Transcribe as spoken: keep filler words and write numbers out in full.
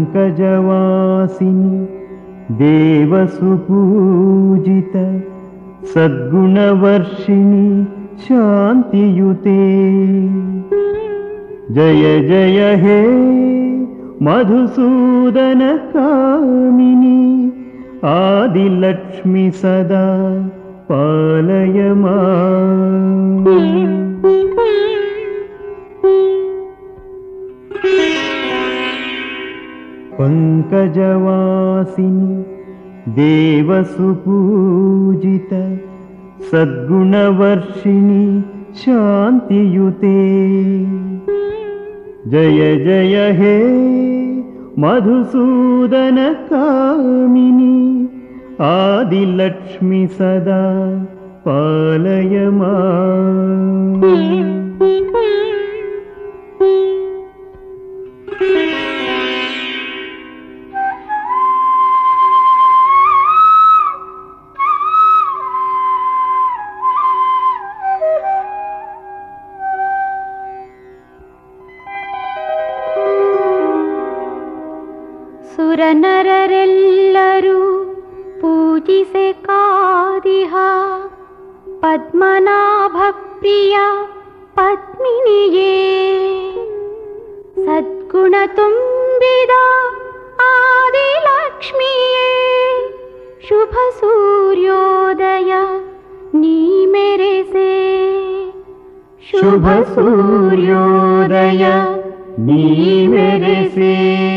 पङ्कजवासिनि देवसुपूजित सद्गुणवर्षिणि शान्तियुते जय जय हे मधुसूदन कामिनी आदिलक्ष्मी सदा पालय माम्। पङ्कजवासिनि देवसुपूजित सद्गुणवर्षिणि शान्तियुते जय जय हे मधुसूदन कामिनी आदिलक्ष्मी सदा पालय माम्। ಸುರನರರೆಲ್ಲರೂ ಪೂಜಿಸೆ ಕಾದಿಹ ಪದ್ಮನಾಭ ಪ್ರಿಯ ಪದ್ಮಿನಿಯೇ ಸದ್ಗುಣ ತುಂಬಿದ ಆದಿಲಕ್ಷ್ಮಿಯೇ ಶುಭ ಸೂರ್ಯೋದಯ ನೀ ಮೆರೆಸೆ ಶುಭ ಸೂರ್ಯೋದಯ ನೀ ಮೆರೆಸೆ।